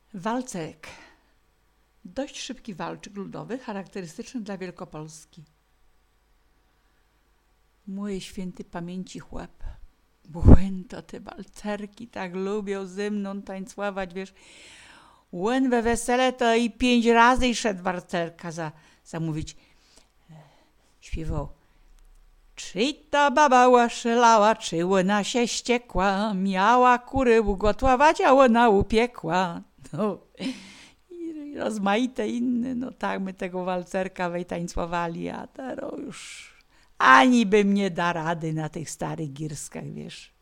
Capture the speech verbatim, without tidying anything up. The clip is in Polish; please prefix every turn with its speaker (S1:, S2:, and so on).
S1: Walcerek. Dość szybki walczyk ludowy, charakterystyczny dla Wielkopolski. Mój święty pamięci chłop. Błęto te walcerki tak lubią ze mną tańcować, wiesz. Łen we wesele to i pięć razy i szedł walcerka za, zamówić. Śpiewał. Czy ta baba łaszelała, czy łena się ściekła, miała kury ugotłować, a łena upiekła. No i rozmaite inne, no tak my tego walcerka wejtańcowali, a teraz już ani bym nie da rady na tych starych gierskach, wiesz.